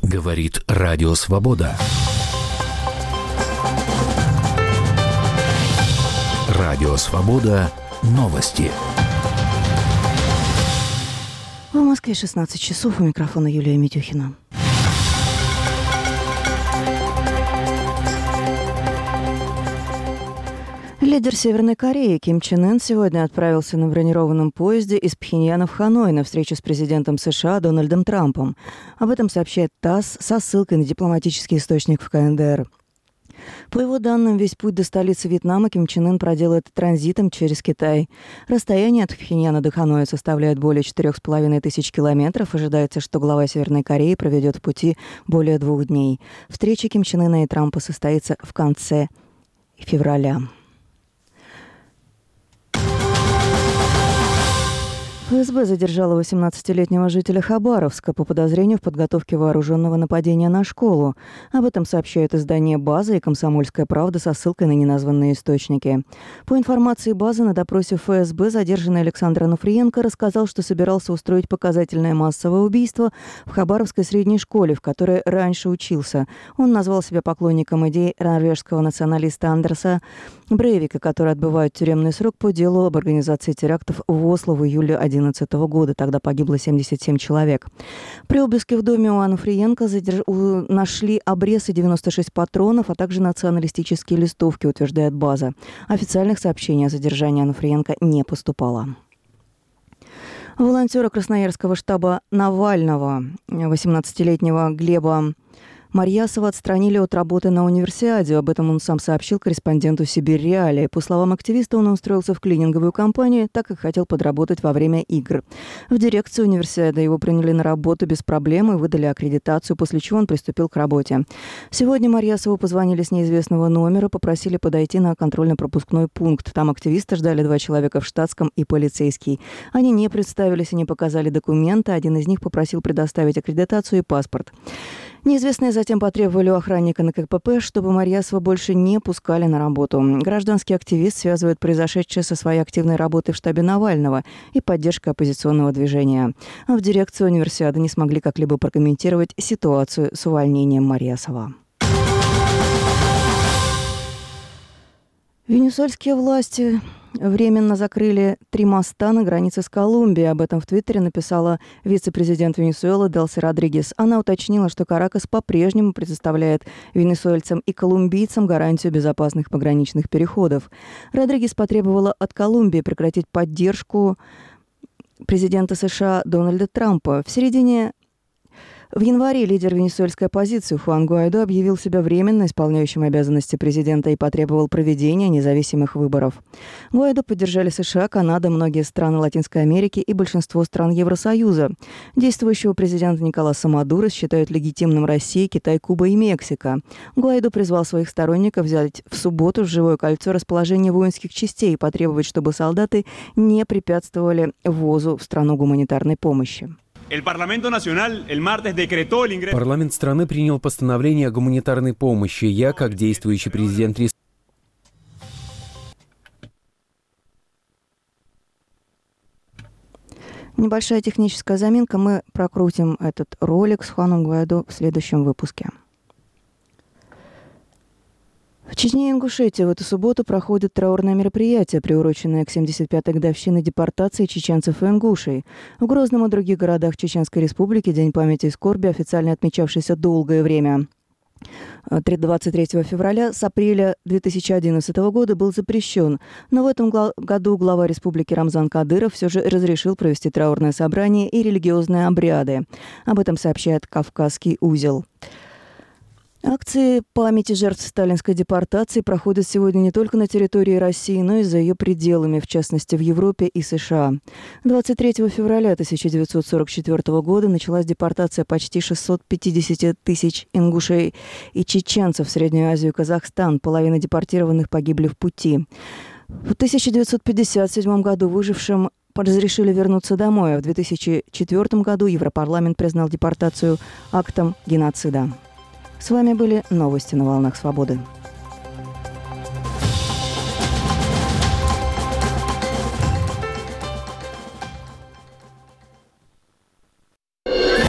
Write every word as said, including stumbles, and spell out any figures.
Говорит Радио Свобода. Радио Свобода. Новости. В Москве шестнадцать часов. У микрофона Юлия Митюхина. Лидер Северной Кореи Ким Чен Ын сегодня отправился на бронированном поезде из Пхеньяна в Ханой на встречу с президентом США Дональдом Трампом. Об этом сообщает ТАСС со ссылкой на дипломатический источник в ка эн дэ эр. По его данным, весь путь до столицы Вьетнама Ким Чен Ын проделает транзитом через Китай. Расстояние от Пхеньяна до Ханоя составляет более четырех с половиной тысяч километров. Ожидается, что глава Северной Кореи проведет в пути более двух дней. Встреча Ким Чен Ына и Трампа состоится в конце февраля. эф эс бэ задержала восемнадцатилетнего жителя Хабаровска по подозрению в подготовке вооруженного нападения на школу. Об этом сообщают издание «База» и «Комсомольская правда» со ссылкой на неназванные источники. По информации «Базы», на допросе эф эс бэ задержанный Александр Ануфриенко рассказал, что собирался устроить показательное массовое убийство в Хабаровской средней школе, в которой раньше учился. Он назвал себя поклонником идей норвежского националиста Андерса Брейвика, который отбывает тюремный срок по делу об организации терактов в Осло в июле две тысячи одиннадцатого года. Тогда погибло семьдесят семь человек. При обыске в доме у Ануфриенко задерж... у... нашли обрезы девяносто шесть патронов, а также националистические листовки, утверждает «База». Официальных сообщений о задержании Ануфриенко не поступало. Волонтера красноярского штаба Навального, восемнадцатилетнего Глеба Марьясова, отстранили от работы на универсиаде. Об этом он сам сообщил корреспонденту «Сибирь Реалии». По словам активиста, он устроился в клининговую компанию, так как хотел подработать во время игр. В дирекцию универсиады его приняли на работу без проблем и выдали аккредитацию, после чего он приступил к работе. Сегодня Марьясову позвонили с неизвестного номера, попросили подойти на контрольно-пропускной пункт. Там активиста ждали два человека в штатском и полицейский. Они не представились и не показали документы. Один из них попросил предоставить аккредитацию и паспорт. Неизвестные затем потребовали у охранника на ка пэ пэ, чтобы Марьясова больше не пускали на работу. Гражданский активист связывает произошедшее со своей активной работой в штабе Навального и поддержкой оппозиционного движения. А в дирекции универсиады не смогли как-либо прокомментировать ситуацию с увольнением Марьясова. Венесуэльские власти временно закрыли три моста на границе с Колумбией. Об этом в Твиттере написала вице-президент Венесуэлы Делси Родригес. Она уточнила, что Каракас по-прежнему предоставляет венесуэльцам и колумбийцам гарантию безопасных пограничных переходов. Родригес потребовала от Колумбии прекратить поддержку президента США Дональда Трампа. В середине В январе лидер венесуэльской оппозиции Хуан Гуайдо объявил себя временно исполняющим обязанности президента и потребовал проведения независимых выборов. Гуайдо поддержали США, Канада, многие страны Латинской Америки и большинство стран Евросоюза. Действующего президента Николаса Мадуро считают легитимным Россия, Китай, Куба и Мексика. Гуайдо призвал своих сторонников взять в субботу в живое кольцо расположение воинских частей и потребовать, чтобы солдаты не препятствовали ввозу в страну гуманитарной помощи. Парламент страны принял постановление о гуманитарной помощи. Я, как действующий президент республики, Небольшая техническая заминка. Мы прокрутим этот ролик с Хуаном Гуайдо в следующем выпуске. В Чечне и Ингушетии в эту субботу проходит траурное мероприятие, приуроченное к семьдесят пятой годовщине депортации чеченцев и ингушей. В Грозном и других городах Чеченской Республики День памяти и скорби, официально отмечавшийся долгое время, двадцать третьего февраля с апреля две тысячи одиннадцатого года, был запрещен. Но в этом году глава республики Рамзан Кадыров все же разрешил провести траурное собрание и религиозные обряды. Об этом сообщает «Кавказский узел». Акции памяти жертв сталинской депортации проходят сегодня не только на территории России, но и за ее пределами, в частности, в Европе и США. двадцать третьего февраля тысяча девятьсот сорок четвёртого года началась депортация почти шестьсот пятьдесят тысяч ингушей и чеченцев в Среднюю Азию и Казахстан. Половина депортированных погибли в пути. В тысяча девятьсот пятьдесят седьмом году выжившим разрешили вернуться домой, а в две тысячи четвёртом году Европарламент признал депортацию актом геноцида. С вами были новости на волнах свободы.